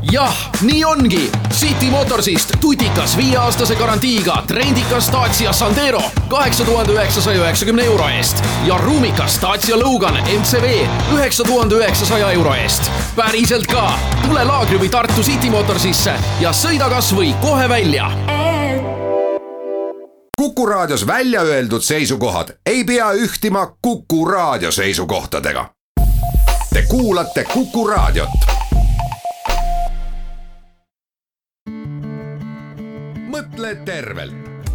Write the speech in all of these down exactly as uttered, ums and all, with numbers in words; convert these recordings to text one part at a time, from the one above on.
jah, nii ongi. City Motorsist tutikas viieaastase garantiiga trendikas Dacia Sandero kaheksa tuhande üheksasaja üheksakümne euro eest ja ruumikas Dacia Logan M C V üheksa tuhande üheksasaja euro eest. Päriselt ka. Tule Laagri või Tartu City Motorsisse ja sõida kas või kohe välja. Kuku Raadios välja öeldud seisukohad ei pea ühtima Kuku Raadio seisukohtadega. Te kuulate Kuku Raadiot. Mõtle tervelt.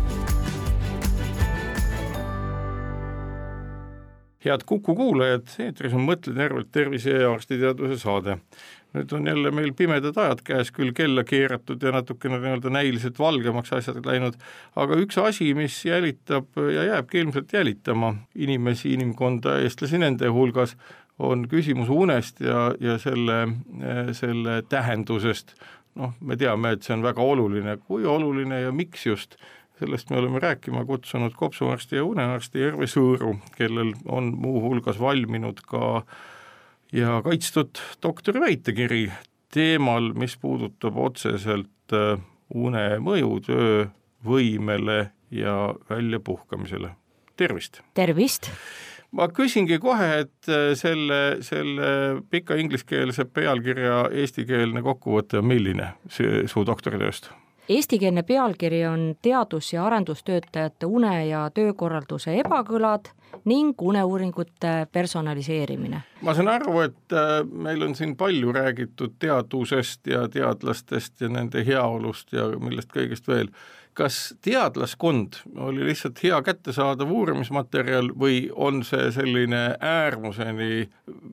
Head Kuku kuulajad, eetris on Mõtle tervelt tervise ja arstiteaduse saade. Nüüd on jälle meil pimedad ajad käes, küll kella keeratud ja natukene näiliselt valgemaks asjad läinud, aga üks asi, mis jälitab ja jääbki ilmselt jälitama inimesi, inimkonda, eestlasi nende hulgas, on küsimus unest ja, ja selle, selle tähendusest. Noh, me teame, et see on väga oluline, kui oluline ja miks just. Sellest me oleme rääkima kutsunud kopsuarsti ja unearsti Erve Sõõru, kellel on muu hulgas valminud ka ja kaitstud doktori väitekiri teemal, mis puudutab otseselt une mõju töövõimele ja väljapuhkamisele. Tervist! Tervist! Ma küsingi kohe, et selle, selle pika ingliskeelse pealkirja eestikeelne kokkuvõte on milline su doktoritööst? Eestikeelne pealkiri on teadus- ja arendustöötajate une- ja töökorralduse ebakõlad ning uneuuringute personaliseerimine. Ma saan aru, et meil on siin palju räägitud teadusest ja teadlastest ja nende heaolust ja millest kõigest veel. Kas teadlaskond oli lihtsalt hea kättesaadav uurimismaterjal või on see selline äärmuseni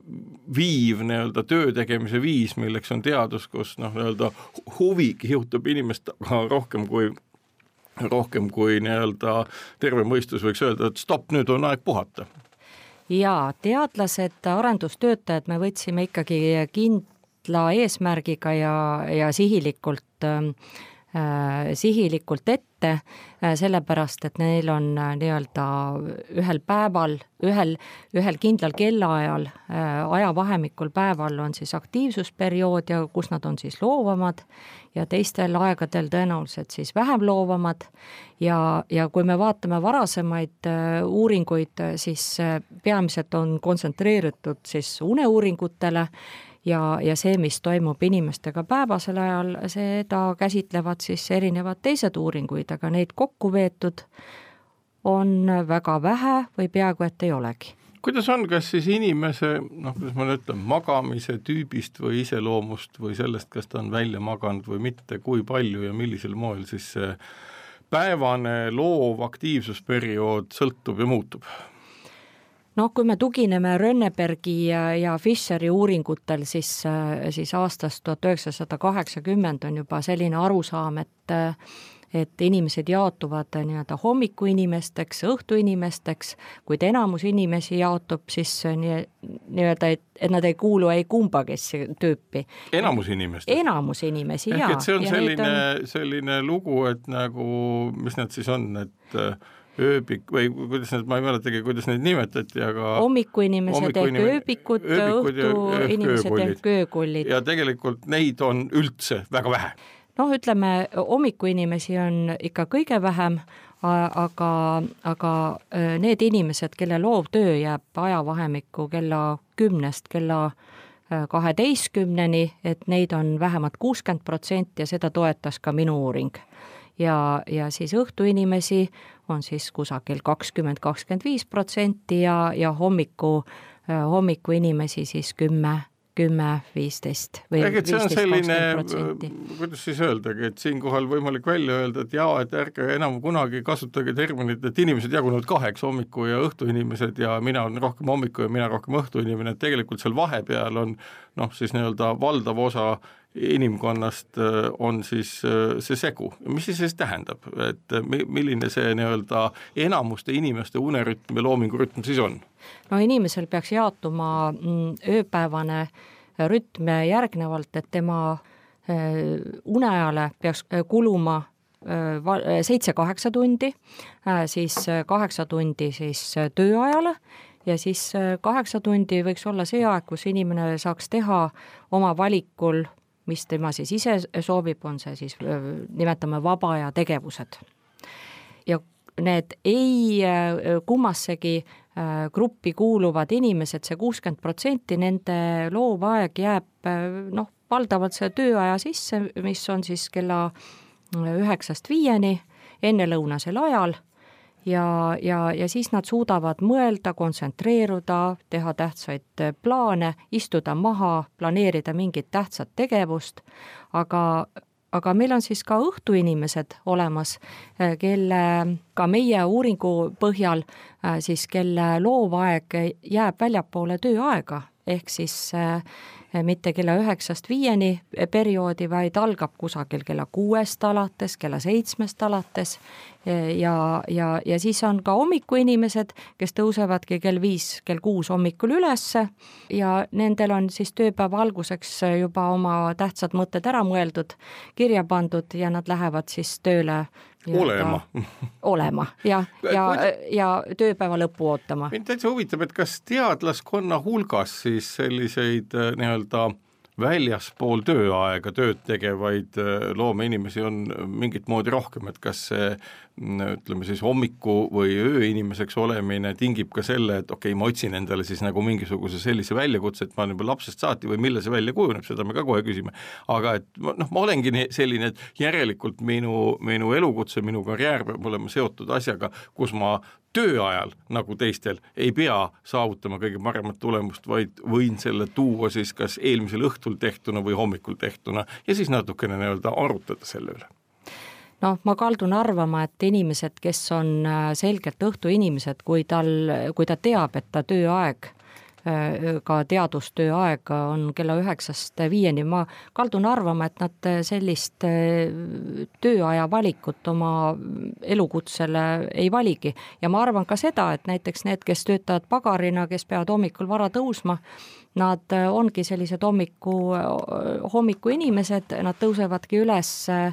viiv nii-öelda töö tegemise viis, milleks on teadus, kus noh, nii-öelda huvi kihutab inimest rohkem kui, rohkem kui nii-öelda terve mõistus võiks öelda, et stopp, nüüd on aeg puhata? Jaa, teadlased, arendustöötajad me võtsime ikkagi kindla eesmärgiga ja, ja sihilikult äh, sihilikult ette, sellepärast, et neil on nii-öelda ühel päeval, ühel, ühel kindlal kellaajal, ajavahemikul päeval on siis aktiivsusperiood ja kus nad on siis loovamad ja teistel aegadel tõenäoliselt siis vähem loovamad ja, ja kui me vaatame varasemaid uuringuid, siis peamiselt on kontsentreeritud siis uneuuringutele ja, ja see, mis toimub inimestega päevasel ajal, seda käsitlevad siis erinevad teised uuringuid, aga neid kokku veetud on väga vähe või peaaegu et ei olegi. Kuidas on, kas siis inimese, noh, kuidas ma ütlen, magamise tüübist või iseloomust või sellest, kas ta on välja maganud või mitte, kui palju ja millisel moel siis see päevane loov aktiivsusperiood sõltub ja muutub? No kui me tugineme Rönnebergi ja, ja Fischeri uuringutel, siis, siis aastast tuhat üheksasada kaheksakümmend on juba selline arusaam, et, et inimesed jaotuvad nii-öelda hommikuinimesteks, õhtuinimesteks, kuid enamus inimesi jaotub siis nii, nii-öelda, et, et nad ei kuulu ei kumbagesse tüüpi. Enamus inimestest? Enamus inimesi, ehk, jaa. et see on ja selline, on... selline lugu, et nagu, mis need siis on, et ööbik või kuidas need, ma ei mäletagi, kuidas neid nimetati, aga hommikuinimesed ehk ööbikud, õhtuinimesed ehk öökullid. Ja tegelikult neid on üldse väga vähe. Noh, ütleme, hommikuinimesi on ikka kõige vähem, aga, aga need inimesed, kelle loovtöö jääb ajavahemikku kella kümnest kella kaheteistkümneni, et neid on vähemalt kuuskümmend protsenti ja seda toetas ka minu uuring. Ja, ja siis õhtuinimesi on siis kusagil kakskümmend kuni kakskümmend viis protsenti ja, ja hommiku, hommiku inimesi siis kümme, kümme, viisteist või viisteist kakskümmend protsenti. Kuidas siis öeldagi, et siin kohal võimalik välja öelda, et jaa, et ärge enam kunagi kasutage terminit, et inimesed jagunud kaheks, hommiku ja õhtuinimesed ja mina olen rohkem hommiku ja mina rohkem õhtuinimene, et tegelikult seal vahepeal on noh, siis nii-öelda valdav osa inimkonnast on siis see segu. Mis see siis tähendab, et milline see nii-öelda enamuste inimeste unerütm ja loomingurütm siis on? No inimesel peaks jaotuma ööpäevane rütm järgnevalt, et tema uneajale peaks kuluma seitse-kaheksa tundi, siis kaheksa tundi siis tööajale ja siis kaheksa tundi võiks olla see aeg, kus inimene saaks teha oma valikul mis tema siis ise soovib, on see siis, nimetame vaba aja tegevused. Ja need ei kummassegi gruppi kuuluvad inimesed, see kuuskümmend protsenti, nende loovaeg jääb noh, valdavalt see tööaja sisse, mis on siis kella üheksast viieni, ennelõunasel ajal, ja, ja, ja siis nad suudavad mõelda, kontsentreeruda, teha tähtsaid plaane, istuda maha, planeerida mingit tähtsat tegevust, aga aga meil on siis ka õhtuinimesed olemas, kelle ka meie uuringu põhjal siis, kelle loovaeg jääb väljapoole tööaega, ehk siis mitte kella üheksast viieni perioodi, vaid algab kusagil kella kuuest alates, kella seitsmest alates ja, ja, ja siis on ka hommikuinimesed, kes tõusevadki kell viis, kell kuus hommikul ülesse ja nendel on siis tööpäeva alguseks juba oma tähtsad mõtted ära mõeldud, kirja pandud ja nad lähevad siis tööle olema. olema ja, ja, ja tööpäeva lõppu ootama. Mind täitsa huvitab, et kas teadlaskonna hulgas siis selliseid nii-öelda väljaspool tööaega tööd tegevaid loomeinimesi on mingit moodi rohkem, et kas see ütleme siis hommiku või ööinimeseks olemine tingib ka selle, et okei, ma otsin endale siis nagu mingisuguse sellise väljakutse, et ma olen juba lapsest saati või mille see välja kujuneb, seda me ka kohe küsime. Aga et noh, ma olengi selline, et järelikult minu, minu elukutse, minu karjäär peab olema seotud asjaga, kus ma tööajal, nagu teistel, ei pea saavutama kõige paremat tulemust, vaid võin selle tuua siis kas eelmisel õhtul tehtuna või hommikul tehtuna ja siis natukene nii-öelda arutada selle üle. Noh, ma kaldun arvama, et inimesed, kes on selgelt õhtuinimesed, kui, tal, kui ta teab, et ta tööaeg, ka teadustöö aeg on kella üheksast viieni, ma kaldun arvama, et nad sellist tööaja valikut oma elukutsele ei valigi. Ja ma arvan ka seda, et näiteks need, kes töötavad pagarina, kes peavad hommikul vara tõusma, nad ongi sellised hommiku, hommiku inimesed, nad tõusevadki üles,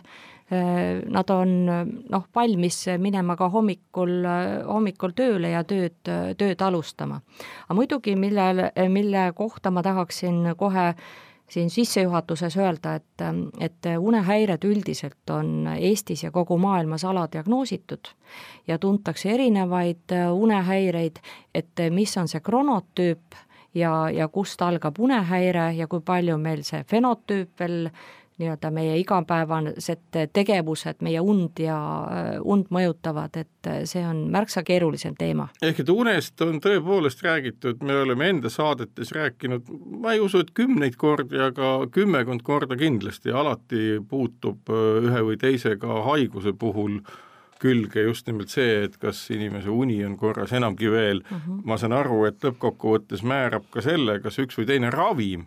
nad on noh, valmis minema ka hommikul, hommikul tööle ja tööd, tööd alustama. Aga muidugi, mille, mille kohta ma tahaksin kohe siin sissejuhatuses öelda, et, et unehäired üldiselt on Eestis ja kogu maailmas aladiagnoositud ja tuntakse erinevaid unehäireid, et mis on see kronotüüp ja, ja kust algab unehäire ja kui palju meil see fenotüüp veel nii-öelda meie igapäevased tegevused, meie und ja und mõjutavad, et see on märksa keerulisem teema. Ehk et unest on tõepoolest räägitud, me oleme enda saadetes rääkinud, ma ei usu, et kümneid kordi, aga kümmekond korda kindlasti alati puutub ühe või teisega haiguse puhul külge just nimelt see, et kas inimese uni on korras, enamgi veel. Uh-huh. Ma saan aru, et lõppkokkuvõttes määrab ka selle, kas üks või teine ravim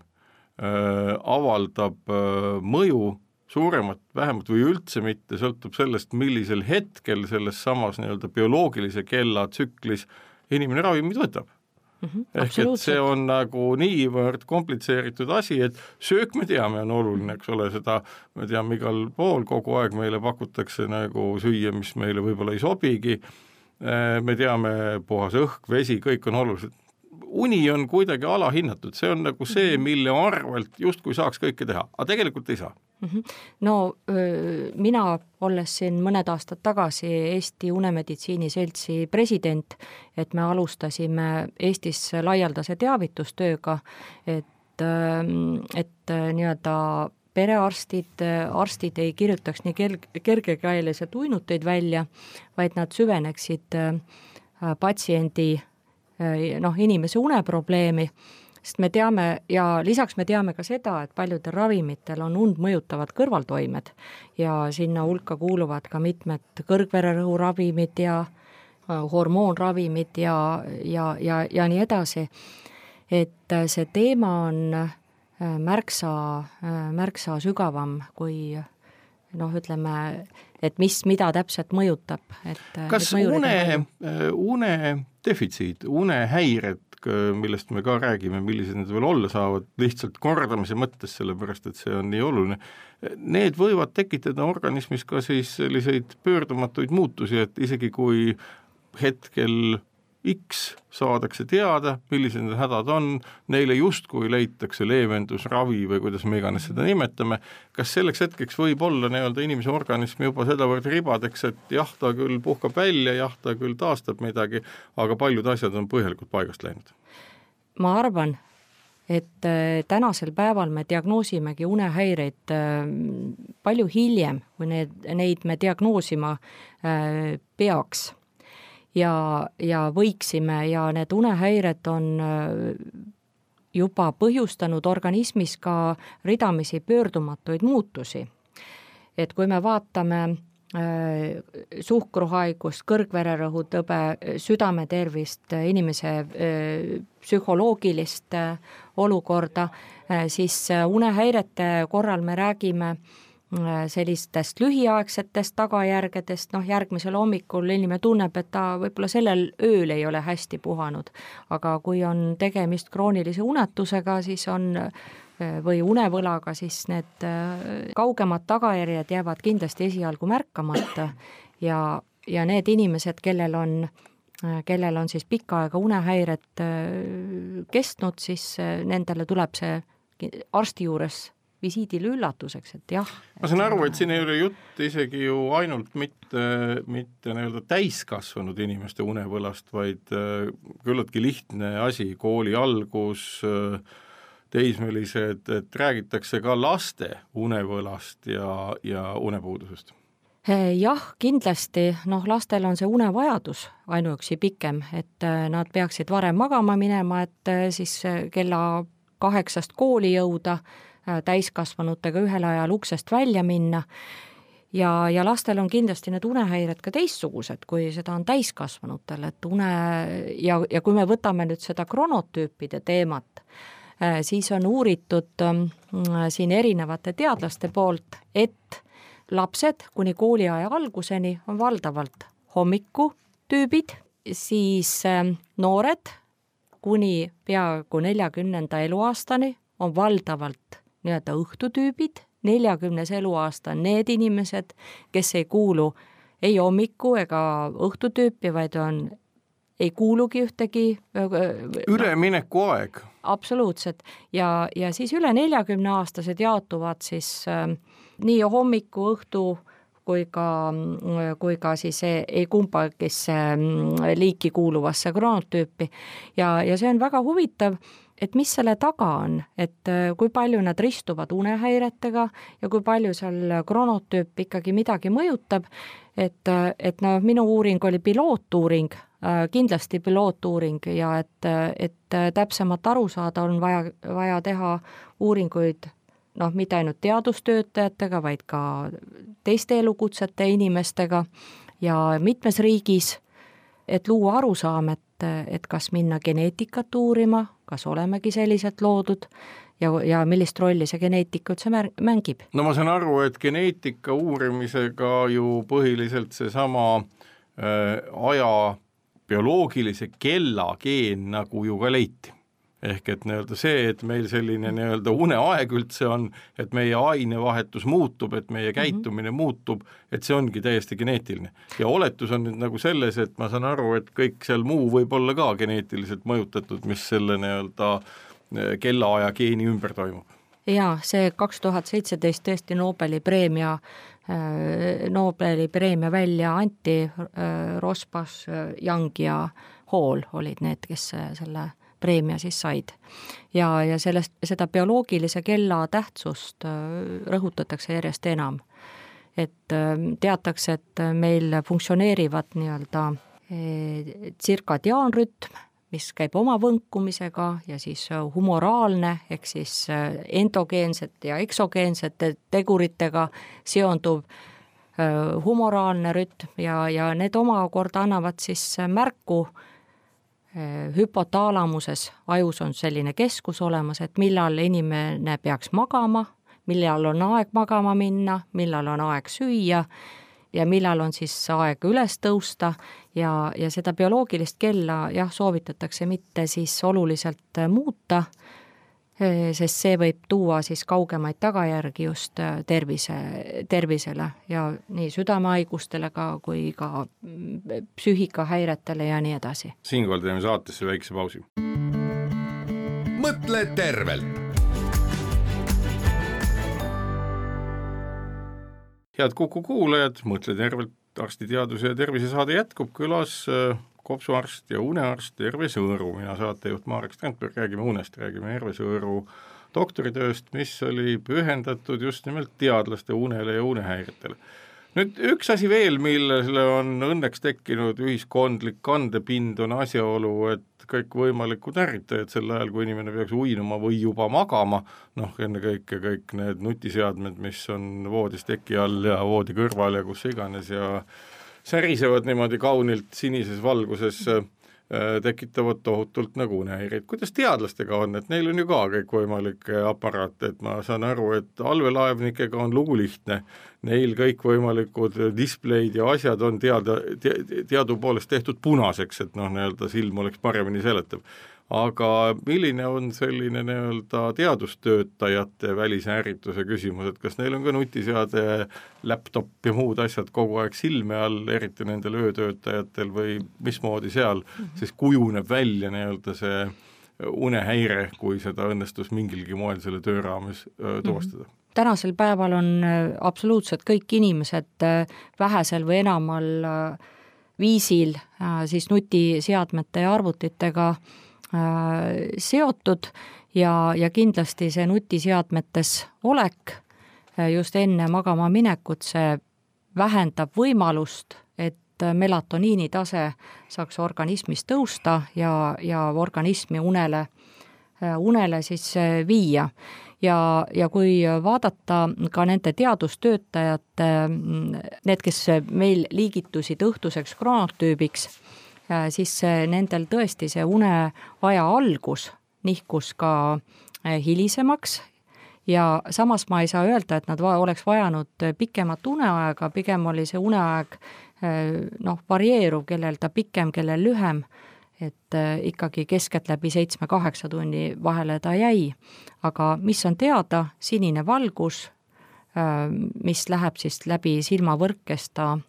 avaldab mõju suuremat, vähemalt või üldse mitte, sõltub sellest, millisel hetkel selles samas nii-öelda bioloogilise kella tsüklis inimene ravimid võtab. Mm-hmm, ehk et see on nagu niivõrd komplitseeritud asi, et söök me teame on oluline, eks ole, seda me teame igal pool, kogu aeg meile pakutakse nagu süüa, mis meile võib-olla ei sobigi, me teame puhas õhk, vesi, kõik on olulised. Uni on kuidagi alahinnatud, see on nagu see, mille arvelt justkui saaks kõike teha, aga tegelikult ei saa. No mina, olles siin mõned aastad tagasi Eesti Unemeditsiini seltsi president, et me alustasime Eestis laialdase teavitustööga, et, et nii-öelda perearstid, arstid ei kirjutaks nii kergekäeliselt uinuteid välja, vaid nad süveneksid patsiendi noh, inimese uneprobleemi, sest me teame ja lisaks me teame ka seda, et paljudel ravimitel on und mõjutavad kõrvaltoimed ja sinna hulka kuuluvad ka mitmed kõrgvererõhu ravimid ja hormoonravimid ja, ja, ja, ja nii edasi. Et see teema on märksa, märksa sügavam kui noh, ütleme, et mis, mida täpselt mõjutab. Et kas une, une defitsiit, unehäired, millest me ka räägime, millised need veel olla saavad, lihtsalt kordamise mõttes, sellepärast, et see on nii oluline, need võivad tekitada organismis ka siis selliseid pöördumatuid muutusi, et isegi kui hetkel X saadakse teada, millised need hädad on, neile justkui leitakse leevendus, ravi või kuidas me iganes seda nimetame, kas selleks hetkeks võib olla nii-öelda inimese organism juba sedavõrd ribadeks, et jah, ta küll puhkab välja, jah, ta küll taastab midagi, aga paljud asjad on põhjalikult paigast läinud? Ma arvan, et tänasel päeval me diagnoosimegi unehäireid palju hiljem, kui need, neid me diagnoosima peaks. Ja, ja võiksime ja need unehäired on juba põhjustanud organismis ka ridamisi pöördumatuid muutusi. Et kui me vaatame äh, suhkruhaigust, kõrgvererõhutõbe, südametervist, inimese äh, psühholoogilist äh, olukorda, äh, siis unehäirete korral me räägime sellistest lühiaegsetest tagajärgedest, noh järgmisel hommikul inimene tunneb, et ta võib-olla sellel ööl ei ole hästi puhanud, aga kui on tegemist kroonilise unetusega, siis on või unevõlaga, siis need kaugemad tagajärjed jäävad kindlasti esialgu märkamata ja, ja need inimesed, kellel on, kellel on siis pikka aega unehäired kestnud, siis nendele tuleb see arsti juures visiidil üllatuseks, et jah. Ma saan aru, et siin ei ole jutt isegi ju ainult mitte, mitte nii-öelda täiskasvanud inimeste unevõlast, vaid küllaltki lihtne asi, kooli algus, teismelised, et räägitakse ka laste unevõlast ja, ja unepuudusest. Jah, kindlasti, noh lastel on see unevajadus ainuüksi pikem, et nad peaksid varem magama minema, et siis kella kaheksast kooli jõuda, täiskasvanutega ühel ajal uksest välja minna ja, ja lastel on kindlasti need unehäired ka teistsugused, kui seda on täiskasvanutel, et une ja, ja kui me võtame nüüd seda kronotüüpide teemat, siis on uuritud siin erinevate teadlaste poolt, et lapsed kuni kooliaja alguseni on valdavalt hommikutüübid, siis noored kuni peaaegu neljakümnenda eluaastani on valdavalt nii-öelda õhtutüübid, neljakümnes eluaasta on need inimesed, kes ei kuulu ei hommiku ega õhtutüüpi, vaid on, ei kuulugi ühtegi ülemineku aeg. Absoluutselt. Ja, ja siis üle neljakümne aastased jaotuvad siis äh, nii hommiku, õhtu kui ka, kui ka siis ei, ei kumbagisse liiki kuuluvasse kronotüüpi. Ja, ja see on väga huvitav, et mis selle taga on, et kui palju nad ristuvad unehäiretega ja kui palju seal kronotüüp ikkagi midagi mõjutab, et, et no, minu uuring oli pilootuuring, kindlasti pilootuuring ja et, et täpsemat aru saada on vaja, vaja teha uuringuid noh, mitte ainult teadustöötajatega, vaid ka teiste elukutsete inimestega ja mitmes riigis, et luua arusaam, et, et kas minna geneetikat uurima, kas olemegi sellised loodud ja, ja millist rolli see geneetika üldse mängib. No ma saan aru, et geneetika uurimisega ju põhiliselt seesama äh, aja bioloogilise kella geen nagu ju ka leiti. Ehk et nii-öelda see, et meil selline nii-öelda uneaeg üldse on, et meie ainevahetus muutub, et meie käitumine mm-hmm. muutub, et see ongi täiesti geneetiline. Ja oletus on nüüd nagu selles, et ma saan aru, et kõik seal muu võib olla ka geneetiliselt mõjutatud, mis selle nii-öelda kellaaja geeni ümber toimub. Jaa, see kaks tuhat seitseteist tõesti Nobeli preemia, Nobeli preemia välja anti, Rosbach, Young ja Hall olid need, kes selle preemia siis said. Ja, ja sellest, seda bioloogilise kella tähtsust rõhutatakse järjest enam. Et teatakse, et meil funktsioneerivad nii-öelda tsirkadiaanrütm, mis käib oma võnkumisega ja siis humoraalne, ehk siis endogeensete ja eksogeensete teguritega seonduv humoraalne rütm ja, ja need omakorda annavad siis märku hüpotaalamuses, ajus on selline keskus olemas, et millal inimene peaks magama, millal on aeg magama minna, millal on aeg süüa ja millal on siis aeg üles tõusta ja, ja seda bioloogilist kella jah, soovitatakse mitte siis oluliselt muuta, sest see võib tuua siis kaugemaid tagajärgi just tervise, tervisele ja nii südamehaigustele ka, kui ka psüühikahäiretele ja nii edasi. Siinkohal teeme saatesse väikse pausi. Mõtle tervelt! Head Kuku kuulajad, Mõtle tervelt, arstiteaduse ja tervise saade jätkub, külas kopsuarst ja unearst Erve Sõõru, mina saatejuht Marek Strandberg, räägime unest, räägime Erve Sõõru doktoritööst, mis oli pühendatud just nimelt teadlaste unele ja unehäiretele. Nüüd üks asi veel, millele on õnneks tekkinud ühiskondlik kandepind, on asjaolu, et kõik võimalikud ärritajad sel ajal, kui inimene peaks uinuma või juba magama, noh enne kõike kõik need nutiseadmed, mis on voodis teki all ja voodi kõrval ja kus iganes ja särisevad niimoodi kaunilt sinises valguses, tekitavad tohutult nagu unehäireid. Kuidas teadlastega on, et neil on ju ka kõik võimalik aparaat, et ma saan aru, et allveelaevnikega on lugu lihtne, neil kõik võimalikud displeid ja asjad on teada, te, teadu poolest tehtud punaseks, et noh, nii-öelda silm oleks paremini seletav. Aga milline on selline nii-öelda teadustöötajate välise ärrituse küsimus, et kas neil on ka nutiseade, laptop ja muud asjad kogu aeg silme all, eriti nendel öötöötajatel või mismoodi seal, siis kujuneb välja nii-öelda see unehäire, kui seda õnnestus mingilgi moel selle töö raames öö, tuvastada? Tänasel päeval on absoluutselt kõik inimesed vähesel või enamal viisil siis nutiseadmete ja arvutitega seotud ja, ja kindlasti see nutiseadmetes olek just enne magama minekut, see vähendab võimalust, et melatoniini tase saaks organismis tõusta ja, ja organismi unele, unele siis viia. Ja, ja kui vaadata ka nende teadustöötajate, need, kes meil liigitusid õhtuseks kroonotüübiks, siis nendel tõesti see uneaja algus nihkus ka hilisemaks ja samas ma ei saa öelda, et nad oleks vajanud pikemat uneaega, pigem oli see uneaeg noh, varieeruv, kellel ta pikem, kellel lühem, et ikkagi keskeltläbi seitsme-kaheksa tunni vahele ta jäi. Aga mis on teada, sinine valgus, mis läheb siis läbi silmavõrkesta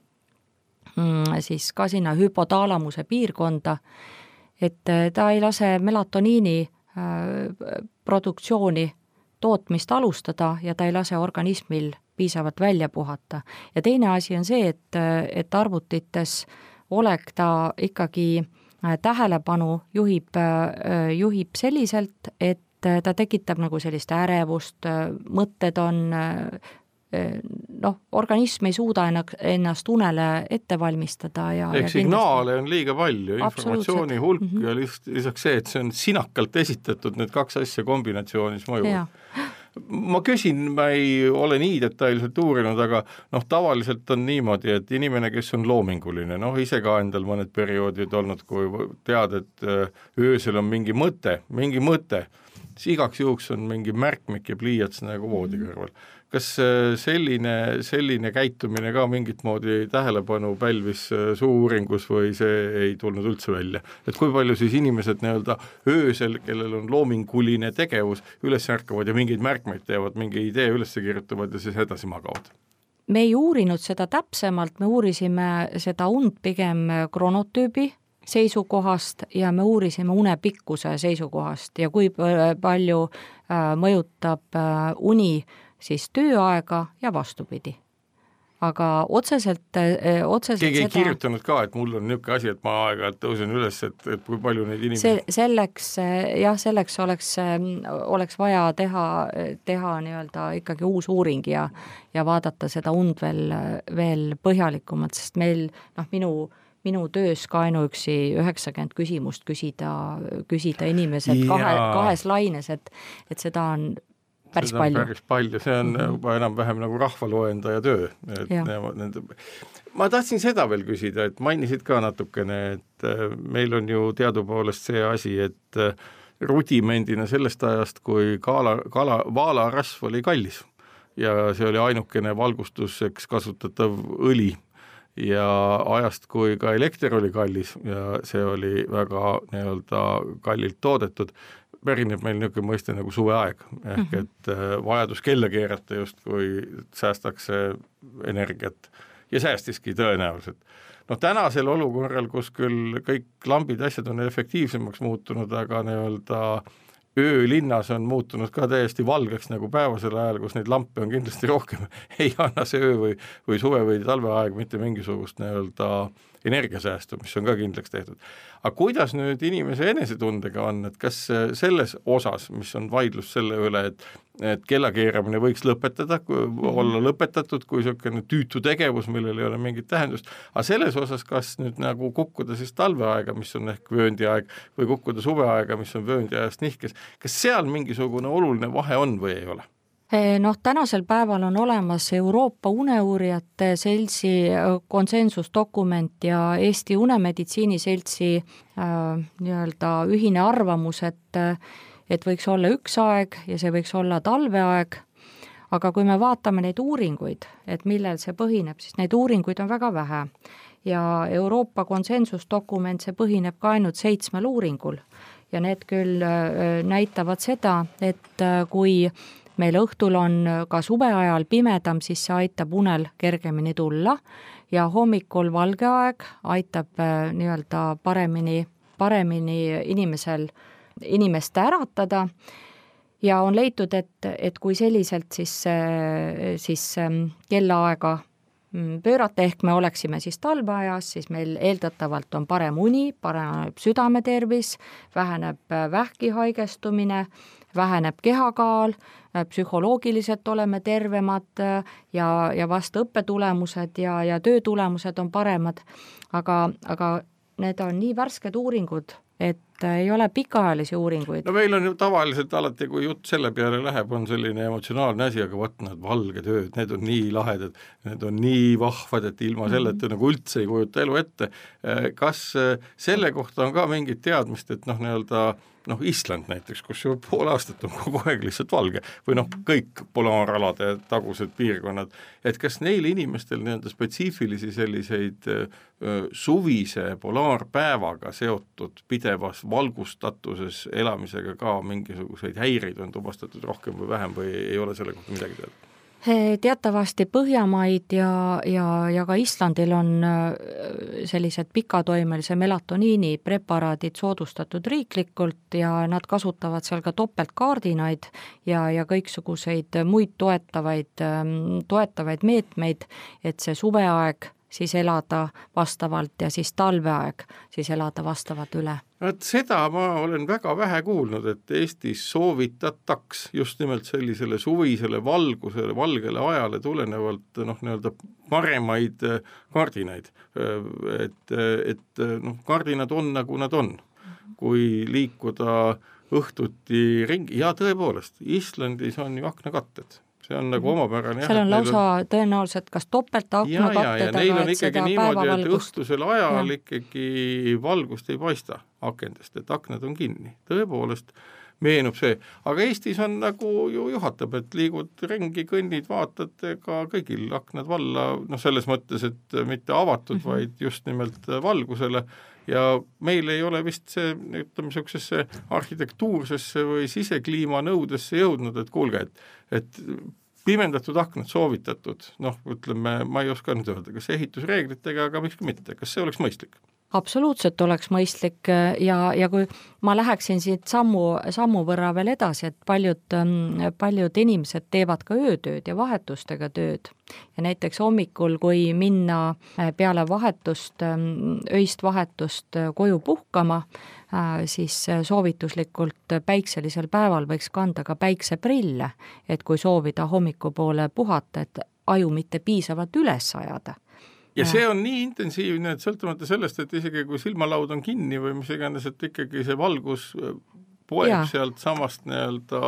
siis ka sinna hüpotaalamuse piirkonda, et ta ei lase melatoniini produktsiooni tootmist alustada ja ta ei lase organismil piisavalt välja puhata. Ja teine asi on see, et, et arvutites olek ta ikkagi tähelepanu juhib, juhib selliselt, et ta tekitab nagu sellist ärevust, mõtted on noh, organism ei suuda ennast unele ette valmistada. Ja, ehk signaale on liiga palju, informatsiooni hulk mm -hmm. ja lihtsalt, lisaks see, et see on sinakalt esitatud, need kaks asja kombinatsioonis mõjuvad. Ma küsin, ma ei ole nii detailselt uurinud, aga noh, tavaliselt on niimoodi, et inimene, kes on loominguline, noh ise ka endal mõned perioodid olnud, kui tead, et öösel on mingi mõte, mingi mõte, siis igaks juhuks on mingi märkmik ja pliiats nagu voodi kõrval. Kas selline, selline käitumine ka mingit moodi tähelepanu pälvis suu-uuringus või see ei tulnud üldse välja? Et kui palju siis inimesed nii-öelda öösel, kellel on loominguline tegevus, üles ärkavad ja mingeid märkmeid teevad, mingi idee üles kirjutavad ja siis edasi magavad? Me ei uurinud seda täpsemalt, me uurisime seda und pigem kronotüübi seisukohast ja me uurisime unepikkuse seisukohast ja kui palju mõjutab uni siis tööaega ja vastupidi. Aga otseselt, otseselt keegi ei seda... kirjutanud ka, et mul on niisugune asi, et ma aega tõusen üles, et, et kui palju neid inimesi... Se, selleks, jah, selleks oleks, oleks vaja teha, teha nii-öelda ikkagi uus uuring ja, ja vaadata seda und veel, veel põhjalikumalt, sest meil, noh, minu minu töös ka ainuüksi üheksakümmend küsimust küsida, küsida inimesed kahe, kahes laines, et, et seda on päris seda palju. päris palju, see on mm-hmm. juba enam-vähem nagu rahvaluendaja töö. Et nende... Ma tahtsin seda veel küsida, et mainisid ka natukene, et meil on ju teadupoolest see asi, et rudimendina sellest ajast, kui kala, kala, vaalarasv oli kallis ja see oli ainukene valgustuseks kasutatav õli ja ajast, kui ka elekter oli kallis ja see oli väga nii-öelda kallilt toodetud, pärineb meil niisugune mõiste nagu suveaeg, ehk et vajadus kella keerata just, kui säästakse energiat ja säästiski tõenäoliselt. No tänasel olukorral, kus küll kõik lambid asjad on efektiivsemaks muutunud, aga nii-öelda öölinnas on muutunud ka täiesti valgeks nagu päevasel ajal, kus neid lampe on kindlasti rohkem, ei anna see öö või, või suve või talveaeg mitte mingisugust nii-öelda energiasäästu, mis on ka kindlaks tehtud. Aga kuidas nüüd inimese enesetundega on, et kas selles osas, mis on vaidlus selle üle, et, et kellakeeramine võiks lõpetada, olla lõpetatud kui selline tüütu tegevus, millel ei ole mingit tähendust, aga selles osas, kas nüüd nagu kukkuda siis talveaega, mis on ehk vööndiaeg, või kukkuda suveaega, mis on vööndiajast nihkes, kas seal mingisugune oluline vahe on või ei ole? Noh, tänasel päeval on olemas Euroopa Uneuurijate Seltsi konsensusdokument ja Eesti Unemeditsiini Seltsi äh, nii-öelda ühine arvamus, et, et võiks olla üks aeg ja see võiks olla talveaeg, aga kui me vaatame neid uuringuid, et millel see põhineb, siis neid uuringuid on väga vähe ja Euroopa konsensusdokument, see põhineb ka ainult seitsmel uuringul ja need küll äh, näitavad seda, et äh, kui meil õhtul on ka suve ajal pimedam, siis see aitab unel kergemini tulla ja hommikul valge aeg aitab nii-öelda paremini, paremini inimesel, inimest äratada ja on leitud, et, et kui selliselt siis, siis kellaaega pöörata, ehk me oleksime siis talveajas, siis meil eeldatavalt on parem uni, parem südametervis, väheneb vähki haigestumine, väheneb kehakaal, psühholoogiliselt oleme tervemad ja, ja vastu õppetulemused ja, ja töötulemused on paremad, aga, aga need on nii värsked uuringud, et ei ole pikaajalisi uuringuid. No meil on ju tavaliselt alati, kui jutt selle peale läheb, on selline emotsionaalne asi, aga võt nad valged ööd, need on nii lahedad, need on nii vahvad, et ilma selleta nagu üldse ei kujuta elu ette. Kas selle kohta on ka mingit teadmist, et noh, nii-öelda noh, Island näiteks, kus ju pool aastat on kogu aeg lihtsalt valge või noh, kõik polaaralade tagused piirkonnad, et kas neil inimestel nii-öelda spetsiifilisi selliseid öö, suvise polaarpäevaga seotud pidevas valgustatuses elamisega ka mingisuguseid häireid on tuvastatud rohkem või vähem või ei ole selle kohta midagi teada? Teatavasti Põhjamaid ja, ja, ja ka Islandil on sellised pikatoimelise melatoniini preparaadid soodustatud riiklikult ja nad kasutavad seal ka topeltkaardinaid ja, ja kõiksuguseid muid toetavaid, toetavaid meetmeid, et see suveaeg siis elada vastavalt ja siis talveaeg siis elada vastavalt üle. Et seda ma olen väga vähe kuulnud, et Eestis soovitataks just nimelt sellisele suvisele valgusele, valgele ajale tulenevalt noh, nii-öelda paremaid kardinaid. Et, et noh, kardinad on nagu nad on. Kui liikuda õhtuti ringi, ja tõepoolest, Islandis on ju aknakatted. See on nagu omapärane. Seal on lausa on... tõenäoliselt kas topelt aknakatted, aga neil on ikkagi niimoodi, et õhtusel ajal ja. Ikkagi valgust ei paista akendest, et aknad on kinni. Tõepoolest meenub see, aga Eestis on nagu ju juhatab, et liigud ringi, kõnnid, vaatad, ka kõigil aknad valla, noh selles mõttes, et mitte avatud, mm-hmm. vaid just nimelt valgusele ja meil ei ole vist see, ütleme, sellisesse arhitektuursesse või sisekliima nõudesse jõudnud, et kuulge, et, et pimendatud aknad soovitatud, noh, ütleme, ma ei oska nüüd öelda, kas ehitusreeglitega, aga miks mitte, kas see oleks mõistlik? Absoluutselt oleks mõistlik ja, ja kui ma läheksin siit sammu, sammu võrra veel edasi, et paljud, paljud inimesed teevad ka öötööd ja vahetustega tööd ja näiteks hommikul, kui minna peale vahetust, öist vahetust koju puhkama, siis soovituslikult päikselisel päeval võiks kanda ka päikseprille, et kui soovida hommikupoole puhata, et aju mitte piisavalt üles ajada. Ja see on nii intensiivne, et sõltumata sellest, et isegi kui silmalaud on kinni või mis iganes, et ikkagi see valgus poeb ja. Sealt samast nii-öelda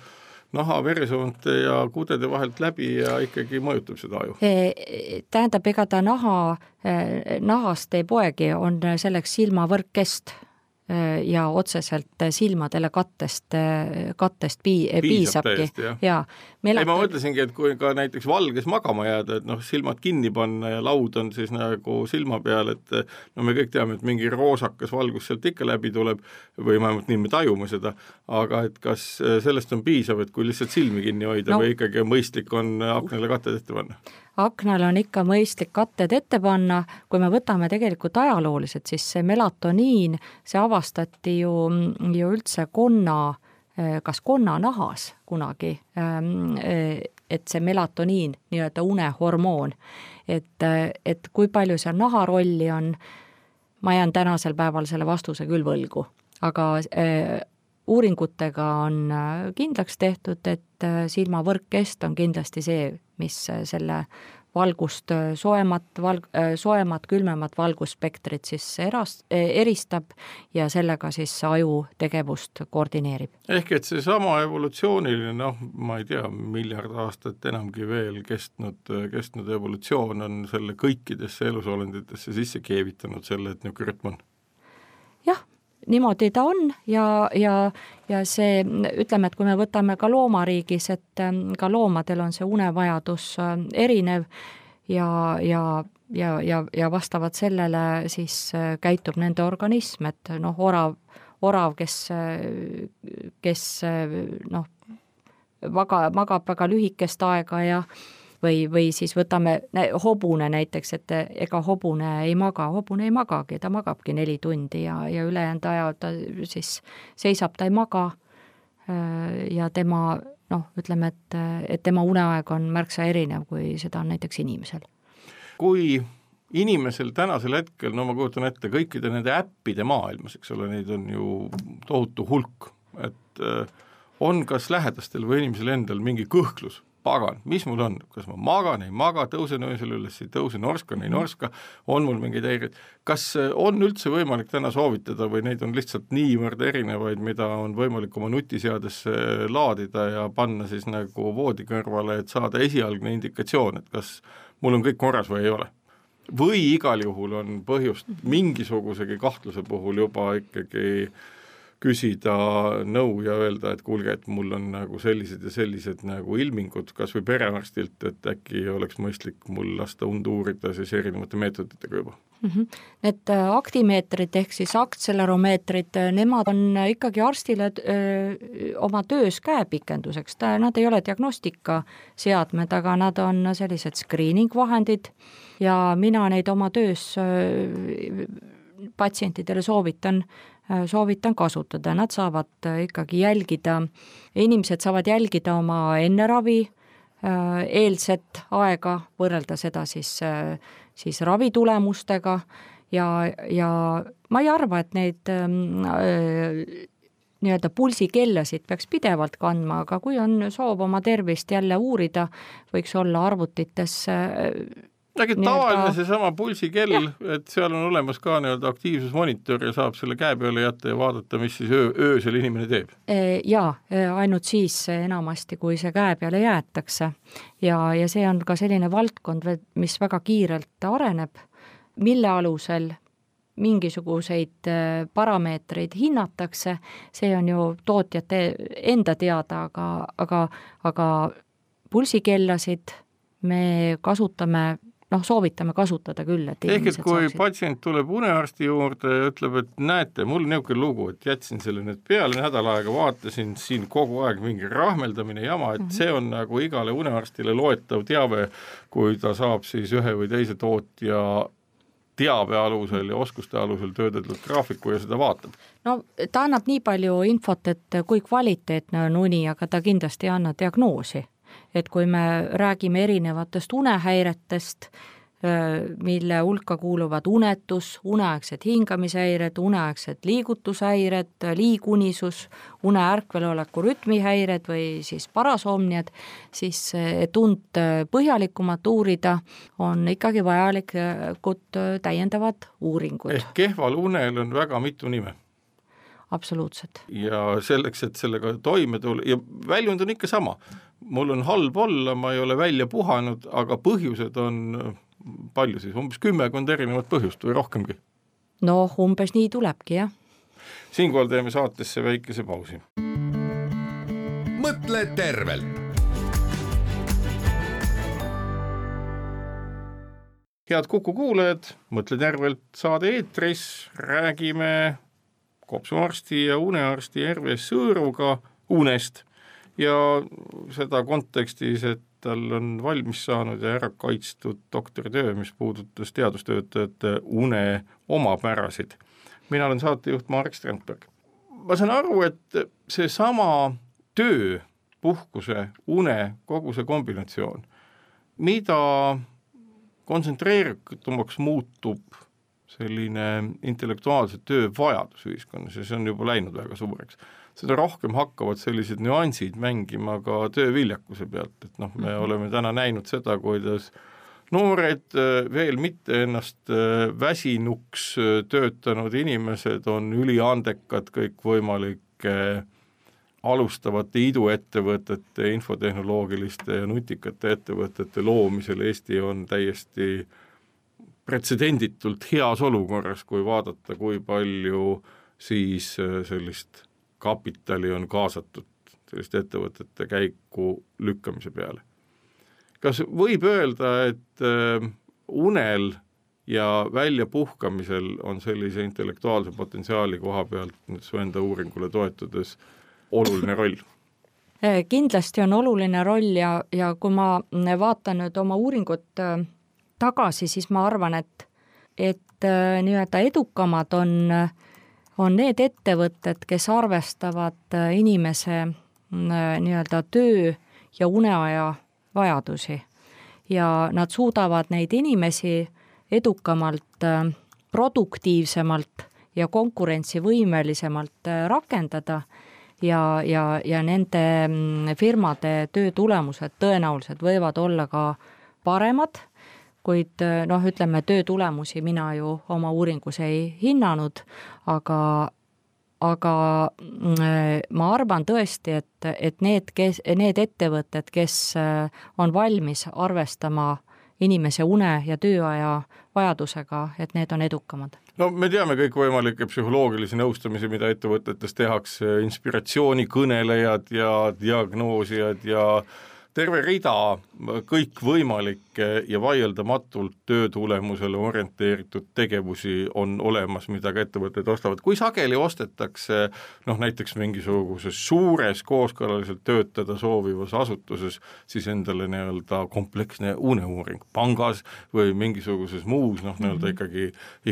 naha, veresoonte ja kudede vahelt läbi ja ikkagi mõjutab seda aju. Tähendab, ega ta naha, nahast ei poegi, on selleks silmavõrkkest ja otseselt silmadele kattest, kattest pii, piisabki. Täiesti, ja, Ei, ma mõtlesingi, et kui ka näiteks valges magama jääda, et noh, silmad kinni panna ja laud on siis nagu silma peal, et no me kõik teame, et mingi roosakas valgus sealt ikka läbi tuleb või vähemalt nii me tajume seda, aga et kas sellest on piisav, et kui lihtsalt silmi kinni hoida no, või ikkagi mõistlik on aknale katted ette panna? Aknal on ikka mõistlik katted ette panna, kui me võtame tegelikult ajalooliselt, siis see melatoniin, see avastati ju, ju üldse konna, kas konnanahas kunagi, et see melatoniin, nii-öelda unehormoon, et, et kui palju seal naha rolli on, ma jään tänasel päeval selle vastuse küll võlgu, aga uuringutega on kindlaks tehtud, et silmavõrkkest on kindlasti see, mis selle valgust soemat, valg, soemat, külmemat valgusspektrit siis erast, eristab ja sellega siis aju tegevust koordineerib. Ehk et see sama evolutsiooniline, noh, ma ei tea, miljard aastat enamgi veel kestnud, kestnud evolutsioon on selle kõikidesse elusolenditesse sisse keevitanud selle, et niisugune rütm on. Jah, niimoodi ta on ja, ja, ja see, ütleme, et kui me võtame ka loomariigis, et ka loomadel on see unevajadus erinev ja, ja, ja, ja, ja vastavalt sellele siis käitub nende organism, et noh, orav, orav, kes, kes noh, vaga, magab väga lühikest aega ja või, või siis võtame hobune näiteks, et ega hobune ei maga, hobune ei magagi, ta magabki neli tundi ja, ja ülejäänud aja ta siis seisab, ta ei maga ja tema, noh, ütleme, et, et tema uneaeg on märksa erinev, kui seda on näiteks inimesel. Kui inimesel tänasel hetkel, no ma kujutan ette, kõikide nende äppide maailmas, eks ole, neid on ju tohutu hulk, et on kas lähedastel või inimesel endal mingi kõhklus, pagan, mis mul on, kas ma magan, ei maga, tõusen öösel üles, ei tõuse, norskan, ei norska, on mul mingeid häireid. Kas on üldse võimalik täna soovitada või neid on lihtsalt niivõrd erinevaid, mida on võimalik oma nutiseadesse laadida ja panna siis nagu voodi kõrvale, et saada esialgne indikatsioon, et kas mul on kõik korras või ei ole? Või igal juhul on põhjust mingisugusegi kahtluse puhul juba ikkagi küsida nõu ja öelda, et kuulge, et mul on nagu sellised ja sellised nagu ilmingud, kas või perearstilt, et äkki oleks mõistlik mul lasta und uurida siis erinevate meetoditega juba. Mm-hmm. Need aktimeetrid ehk siis aktseleromeetrid, nemad on ikkagi arstile öö, oma töös käepikenduseks, ta, nad ei ole diagnostikaseadmed, aga nad on sellised screening-vahendid ja mina neid oma töös öö, patsientidele soovitan soovitan kasutada, nad saavad ikkagi jälgida, inimesed saavad jälgida oma enneravi eelset aega, võrrelda seda siis, siis ravitulemustega ja, ja ma ei arva, et neid nii-öelda pulsikellasid peaks pidevalt kandma, aga kui on soov oma tervist jälle uurida, võiks olla arvutites Äkki tavaline seesama pulsikell, ja. Et seal on olemas ka nii-öelda aktiivsusmonitor ja saab selle käe peale jätta ja vaadata, mis siis öö, öösel inimene teeb. Jaa, ainult siis enamasti, kui see käe peale jäetakse. Ja, ja see on ka selline valdkond, mis väga kiirelt areneb, mille alusel mingisuguseid parameetreid hinnatakse, see on ju tootjate enda teada, aga, aga, aga pulsikellasid me kasutame noh, soovitame kasutada küll, et ehk et kui saaksid. Patsient tuleb unearsti juurde ja ütleb, et näete, mul niisugune lugu, et jätsin selle nüüd peale nädal aega, vaatasin siin kogu aeg mingi rahmeldamine jama, et mm-hmm. see on nagu igale unearstile loetav teave, kui ta saab siis ühe või teise tootja teabe alusel ja oskuste alusel töödeldud graafiku ja seda vaatab. No ta annab nii palju infot, et kui kvaliteetne on uni, aga ta kindlasti ei anna diagnoosi. Et kui me räägime erinevatest unehäiretest, mille hulka kuuluvad unetus, uneaegsed hingamishäired, uneaegsed liigutushäired, liigunisus, uneärkveloleku rütmihäired või siis parasomniad, siis et und põhjalikumat uurida on ikkagi vajalikud täiendavad uuringud. Ehk kehval unel on väga mitu nime. Absoluutselt. Ja selleks, et sellega toime tulla, ja väljund on ikka sama. Mul on halb olla, ma ei ole välja puhanud, aga põhjused on palju siis, umbes kümmekond erinevat põhjust või rohkemgi. No umbes nii tulebki, jah. Siinkohal teeme saatesse väikese pausi. Mõtle tervelt. Head Kuku kuulajad, Mõtle tervelt saade eetris, räägime kopsuarsti ja unearsti Erve Sõõruga unest ja seda kontekstis, et tal on valmis saanud ja ära kaitstud doktoritöö, mis puudutas teadustöötajate une omapärasid. Mina olen saatejuht Marek Strandberg. Ma saan aru, et see sama töö, puhkuse, une, kogu see kombinatsioon, mida kontsentreeritumaks muutub selline intellektuaalse töö vajadus ühiskonnas ja see on juba läinud väga suureks. Seda rohkem hakkavad sellised nüansid mängima ka tööviljakuse pealt, et noh, me oleme täna näinud seda, kuidas noored veel mitte ennast väsinuks töötanud inimesed on üliandekad kõikvõimalike alustavate iduettevõtete, infotehnoloogiliste ja nutikate ettevõtete loomisel. Eesti on täiesti pretsedenditult heas olukorras, kui vaadata, kui palju siis sellist kapitali on kaasatud selliste ettevõtete käiku lükkamise peale. Kas võib öelda, et unel ja väljapuhkamisel on sellise intellektuaalse potentsiaali koha pealt nüüd su enda uuringule toetudes oluline roll? Kindlasti on oluline roll ja, ja kui ma vaatan nüüd oma uuringut tagasi, siis ma arvan, et, et nii-öelda edukamad on, on need ettevõtted, kes arvestavad inimese nii-öelda töö ja uneaja vajadusi ja nad suudavad neid inimesi edukamalt, produktiivsemalt ja konkurentsivõimelisemalt rakendada ja, ja, ja nende firmade töö tulemused tõenäoliselt võivad olla ka paremad, kuid noh, ütleme, töö tulemusi mina ju oma uuringus ei hinnanud, aga, aga ma arvan tõesti, et, et need, kes, need ettevõtted, kes on valmis arvestama inimese une ja tööaja vajadusega, et need on edukamad. No me teame kõik võimalikke psühholoogilisi nõustamisi, mida ettevõtetes tehakse, inspiratsioonikõnelejad ja diagnoosijad ja terve rida kõik võimalikke ja vaieldamatult töötulemusele orienteeritud tegevusi on olemas, mida ka ettevõtted ostavad. Kui sageli ostetakse noh, näiteks mingisuguses suures kooskõlaliselt töötada soovivas asutuses, siis endale nii-öelda kompleksne uneuuring pangas või mingisuguses muus noh, nii-öelda ikkagi,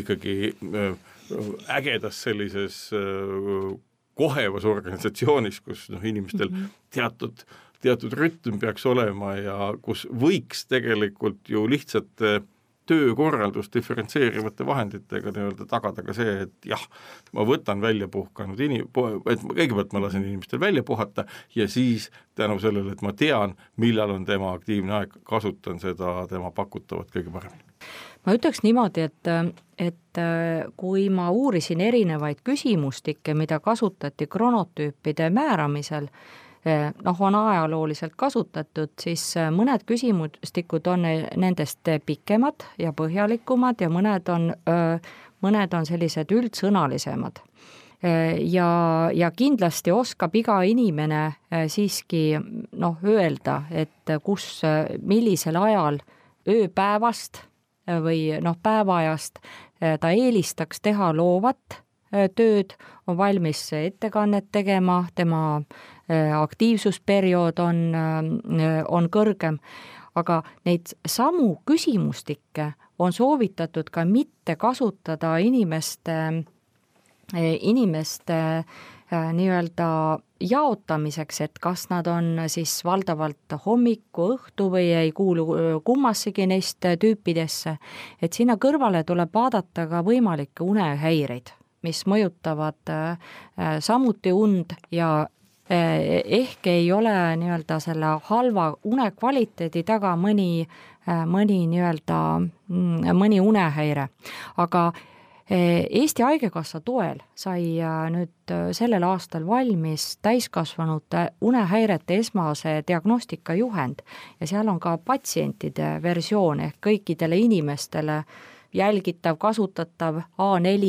ikkagi ägedas sellises kohevas organisatsioonis, kus noh, inimestel teatud teatud rütm peaks olema ja kus võiks tegelikult ju lihtsate töökorraldust diferentseerivate vahenditega nii-öelda tagada ka see, et jah, ma võtan välja puhkanud inim-, et kõigepealt ma lasen inimestel välja puhata ja siis tänu sellele, et ma tean, millal on tema aktiivne aeg, kasutan seda tema pakutavat kõige paremini. Ma ütleks niimoodi, et, et kui ma uurisin erinevaid küsimustikke, mida kasutati kronotüüpide määramisel, noh, on ajalooliselt kasutatud, siis mõned küsimustikud on nendest pikemad ja põhjalikumad ja mõned on, mõned on sellised üldsõnalisemad. Ja, ja kindlasti oskab iga inimene siiski noh, öelda, et kus, millisel ajal ööpäevast või noh, päevaajast ta eelistaks teha loovat tööd, on valmis ettekannet tegema, tema aktiivsusperiood on, on kõrgem, aga neid samu küsimustikke on soovitatud ka mitte kasutada inimeste, inimeste nii-öelda jaotamiseks, et kas nad on siis valdavalt hommiku, õhtu või ei kuulu kummassegi neist tüüpidesse, et sinna kõrvale tuleb vaadata ka võimalikke unehäireid, mis mõjutavad samuti und ja ehk ei ole nii-öelda selle halva une kvaliteedi taga mõni, mõni nii-öelda mõni unehäire. Aga Eesti Haigekassa toel sai nüüd sellel aastal valmis täiskasvanute unehäirete esmase diagnostika juhend ja seal on ka patsientide versioon ehk kõikidele inimestele jälgitav, kasutatav A neli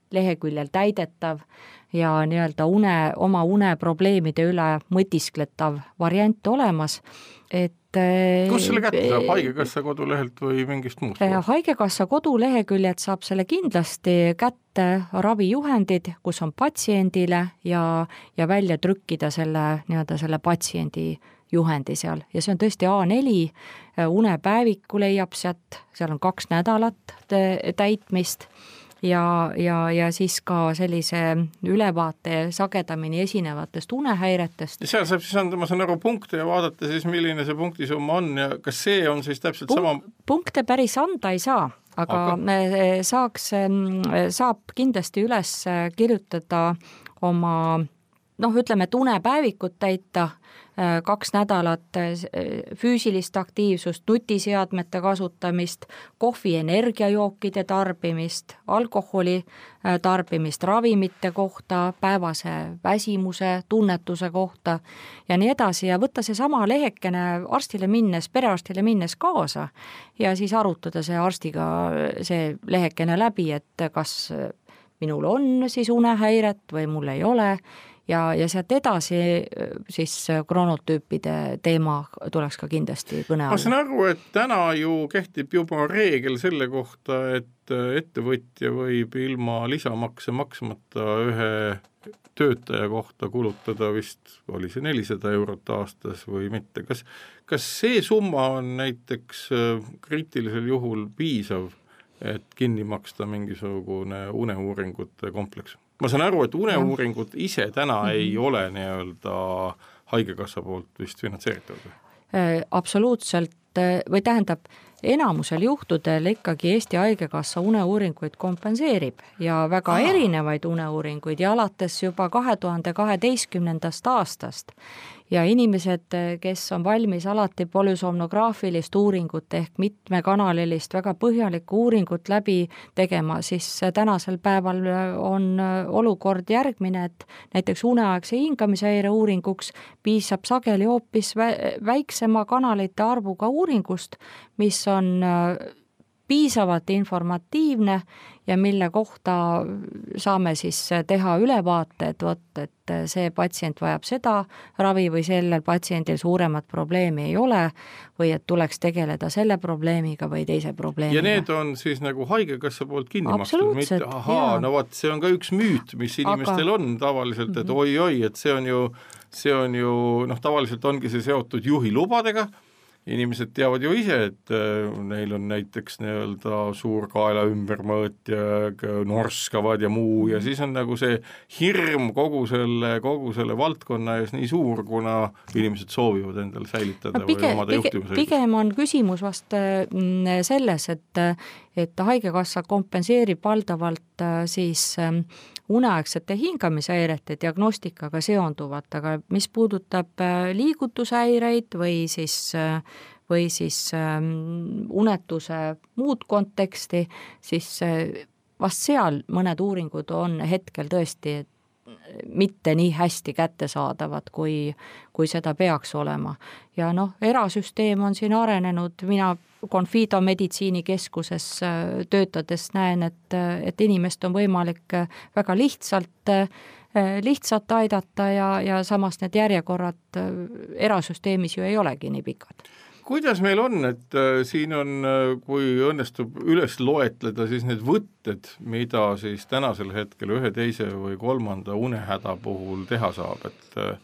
leheküljel täidetav ja nii-öelda une, oma uneprobleemide üle mõtiskletav variant olemas, et kus selle kätte saab, Haigekassa kodulehelt või mingist muust? Haigekassa koduleheküljed saab selle kindlasti kätte, ravijuhendid, kus on patsiendile ja, ja välja trükkida selle, nii-öelda selle patsiendi juhendi seal ja see on tõesti A neli, unepäeviku leiab sealt, seal on kaks nädalat täitmist ja, ja, ja siis ka sellise ülevaate sagedamini esinevatest unehäiretest. Ja seal saab siis anda, ma saan aru, punkte ja vaadata siis, milline see punktisumma on ja kas see on siis täpselt Punk- sama? Punkte päris anda ei saa, aga, aga. me saaks, saab kindlasti üles kirjutada oma noh, ütleme, et unepäevikut täita, kaks nädalat füüsilist aktiivsust, nutiseadmete kasutamist, kohvi energiajookide tarbimist, alkoholi tarbimist ravimite kohta, päevase väsimuse tunnetuse kohta ja nii edasi ja võtta see sama lehekene arstile minnes, perearstile minnes kaasa ja siis arutada see arstiga see lehekene läbi, et kas minul on siis unehäiret või mul ei ole ja, ja sealt edasi siis kronotüüpide teema tuleks ka kindlasti kõne alla. Ma saan aru, et täna ju kehtib juba reegel selle kohta, et ettevõtja võib ilma lisamakse maksmata ühe töötaja kohta kulutada vist, oli see nelisada eurot aastas või mitte. Kas, kas see summa on näiteks kriitilisel juhul piisav, et kinni maksta mingisugune uneuuringute kompleks? Ma saan aru, et uneuuringud ise täna mm-hmm. ei ole nii-öelda Haigekassa poolt vist finantseeritud. Absoluutselt, või tähendab, enamusel juhtudel ikkagi Eesti Haigekassa uneuuringuid kompenseerib ja väga ah. erinevaid uneuuringuid ja alates juba kahe tuhande kaheteistkümnendast aastast. Ja inimesed, kes on valmis alati polüsomnograafilist uuringut ehk mitmekanalilist väga põhjalikku uuringut läbi tegema, siis tänasel päeval on olukord järgmine, et näiteks uneaegse hingamisehäire uuringuks piisab sageli hoopis väiksema kanalite arvuga uuringust, mis on piisavalt informatiivne ja mille kohta saame siis teha ülevaate, et võt, et see patsient vajab seda ravi või sellel patsiendil suuremat probleemi ei ole või et tuleks tegeleda selle probleemiga või teise probleemiga. Ja need on siis nagu Haigekassa poolt kinni makstud, mitte ahaa, no vaat see on ka üks müüt, mis inimestel Aga... on tavaliselt, et mm-hmm. oi-oi, et see on ju, see on ju, noh, tavaliselt ongi see seotud juhilubadega. Inimesed teavad ju ise, et neil on näiteks nii-öelda suurkaela ümbermõõt ja norskavad ja muu ja siis on nagu see hirm kogu selle, kogu selle valdkonna ees nii suur, kuna inimesed soovivad endale säilitada no, pige, või omada juhtimise. Pigem on küsimus vast selles, et, et Haigekassa kompenseerib valdavalt siis uneaegsete hingamisehäirete diagnostikaga seonduvat, aga mis puudutab liigutushäireid või siis, või siis unetuse muud konteksti, siis vast seal mõned uuringud on hetkel tõesti mitte nii hästi kättesaadavad, kui, kui seda peaks olema. Ja noh, erasüsteem on siin arenenud, mina Confido meditsiinikeskuses töötades näen, et, et inimest on võimalik väga lihtsalt, lihtsalt aidata ja, ja samas need järjekorrad erasüsteemis ju ei olegi nii pikad. Kuidas meil on, et äh, siin on, kui õnnestub üles loetleda siis need võtted, mida siis tänasel hetkel ühe teise või kolmanda unehäda puhul teha saab, et äh,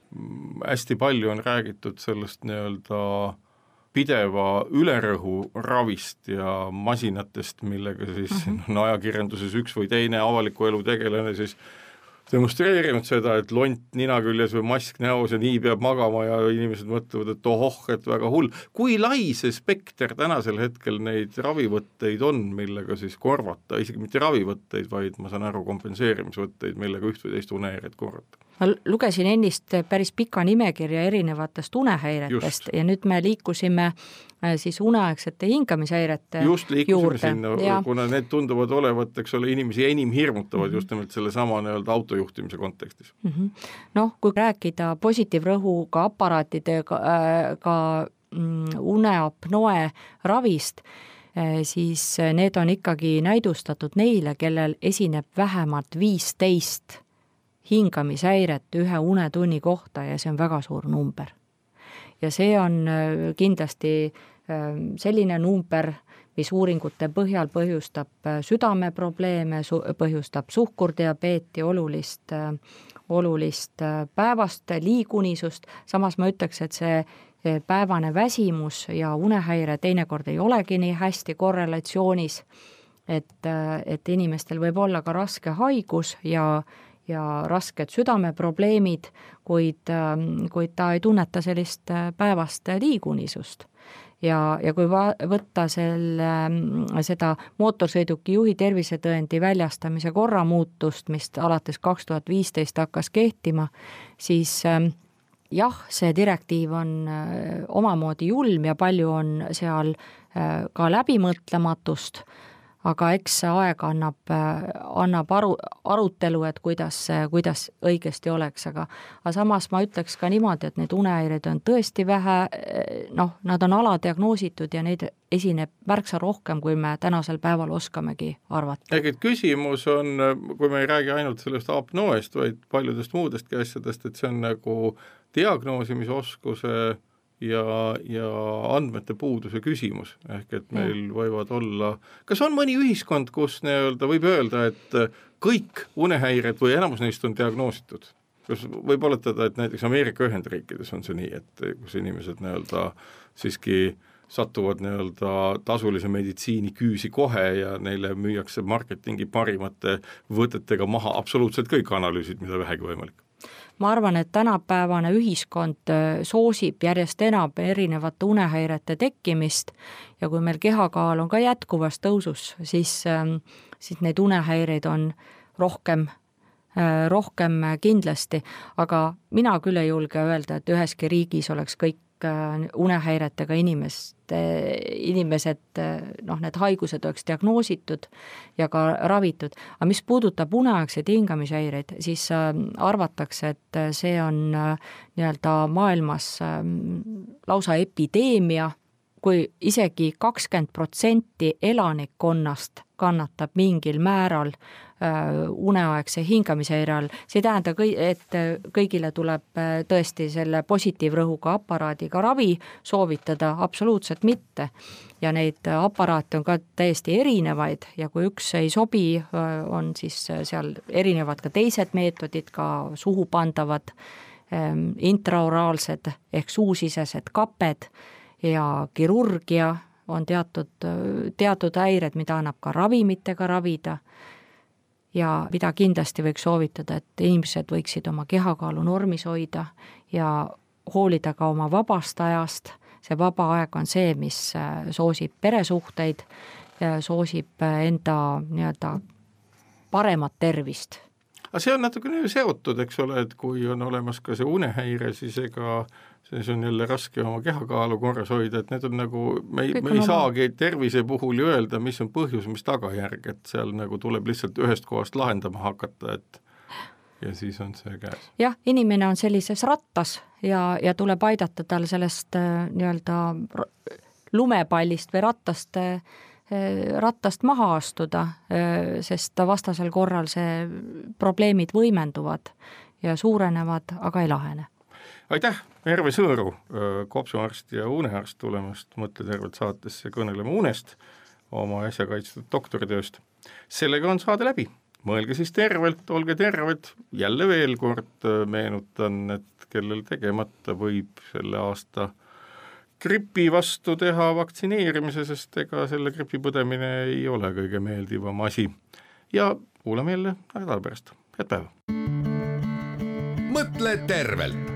hästi palju on räägitud sellest nii-öelda pideva ülerõhu ravist ja masinatest, millega siis uh-huh. no, ajakirjanduses üks või teine avaliku elu tegelane siis demonstreerinud seda, et lont nina küljes või mask näos ja nii peab magama ja inimesed mõtlevad, et ohoh, et väga hull. Kui lai see spekter tänasel hetkel neid ravivõtteid on, millega siis korvata, isegi mitte ravivõtteid, vaid ma saan aru kompenseerimisvõtteid, millega üht või teist unehäiret korvata? Ma lugesin ennist päris pika nimekirja erinevatest unehäiretest Just. Ja nüüd me liikusime siis uneaegsete hingamishäirete just liikusime juurde. Sinna, ja. Kuna need tunduvad olevat, eks ole, inimesi enim hirmutavad mm-hmm. just nimelt selle sama nii-öelda autojuhtimise kontekstis. Mm-hmm. Noh, kui rääkida positiivrõhuga aparaatidega äh, ka mm, uneapnoe ravist, siis need on ikkagi näidustatud neile, kellel esineb vähemalt viisteist hingamishäiret ühe unetunni kohta ja see on väga suur number. Ja see on kindlasti selline number, mis uuringute põhjal põhjustab südameprobleeme, põhjustab suhkurdiabeeti, olulist, olulist päevast liigunisust. Samas ma ütleks, et see päevane väsimus ja unehäire teinekord ei olegi nii hästi korrelatsioonis, et, et inimestel võib olla ka raske haigus ja ja rasked südameprobleemid, kuid, kuid ta ei tunneta sellist päevast liigunisust. Ja, ja kui va- võtta selle, seda mootorsõiduki juhi tervisetõendi väljastamise korra muutust, mis alates kaks tuhat viisteist hakkas kehtima, siis jah, see direktiiv on omamoodi julm ja palju on seal ka läbimõtlematust, aga eks see aeg annab, annab aru, arutelu, et kuidas, kuidas õigesti oleks, aga, aga samas ma ütleks ka niimoodi, et need unehäired on tõesti vähe, noh, nad on aladiagnoositud ja neid esineb märksa rohkem, kui me tänasel päeval oskamegi arvata. Ehk et küsimus on, kui me ei räägi ainult sellest apnoest, vaid paljudest muudest asjadest, et see on nagu diagnoosimisoskuse ja, ja andmete puuduse küsimus, ehk et meil ja. võivad olla, kas on mõni ühiskond, kus nii-öelda võib öelda, et kõik unehäired või enamus neist on diagnoositud? Kas võib oletada, et näiteks Ameerika Ühendriikides on see nii, et kus inimesed nii-öelda siiski satuvad nii-öelda tasulise meditsiini küüsi kohe ja neile müüakse marketingi parimate võtetega maha absoluutselt kõik analüüsid, mida vähegi võimalik? Ma arvan, et tänapäevane ühiskond soosib järjest enam erinevate unehäirete tekkimist ja kui meil kehakaal on ka jätkuvas tõusus, siis, siis neid unehäireid on rohkem, rohkem kindlasti, aga mina küll ei julge öelda, et üheski riigis oleks kõik unehäiretega inimest, inimesed, noh, need haigused oleks diagnoositud ja ka ravitud. Aga mis puudutab uneaegseid hingamishäireid, siis arvatakse, et see on nii-öelda maailmas lausa epideemia, kui isegi kakskümmend protsenti elanikkonnast kannatab mingil määral uneaegse hingamishäire all. See ei tähenda, et kõigile tuleb tõesti selle positiivrõhuga aparaadiga ravi soovitada, absoluutselt mitte. Ja neid aparaate on ka täiesti erinevaid ja kui üks ei sobi, on siis seal erinevad ka teised meetodid, ka suhu pandavad intraoraalsed ehk suusisesed kaped ja kirurgia on teatud, teatud häired, mida annab ka ravimitega ravida. Ja mida kindlasti võiks soovitada, et inimesed võiksid oma kehakaalu normis hoida ja hoolida ka oma vabast ajast. See vaba aeg on see, mis soosib peresuhteid, soosib enda nii-öelda paremat tervist. Aga see on natukene seotud, eks ole, et kui on olemas ka see unehäire, siis ega siis on jälle raske oma kehakaalu korras hoida, et need on nagu, me ei, me ei saagi tervise puhul ju öelda, mis on põhjus, mis tagajärg, et seal nagu tuleb lihtsalt ühest kohast lahendama hakata, et ja siis on see käes. Jah, inimene on sellises rattas ja, ja tuleb aidata tal sellest nii-öelda lumepallist või rattast rattast maha astuda, sest vastasel korral see probleemid võimenduvad ja suurenevad, aga ei lahene. Aitäh, Erve Sõõru, kopsuarst ja unearst tulemast Mõtle tervelt saatesse kõnelema unest, oma äsja kaitstud doktoritööst. Sellega on saade läbi. Mõelge siis tervelt, olge terved. Jälle veel kord meenutan, et kellel tegemata võib selle aasta gripi vastu teha vaktsineerimise, sest ega selle gripi põdemine ei ole kõige meeldivam asi. Ja kuulame jälle nädala pärast. Head päeva! Mõtle tervelt!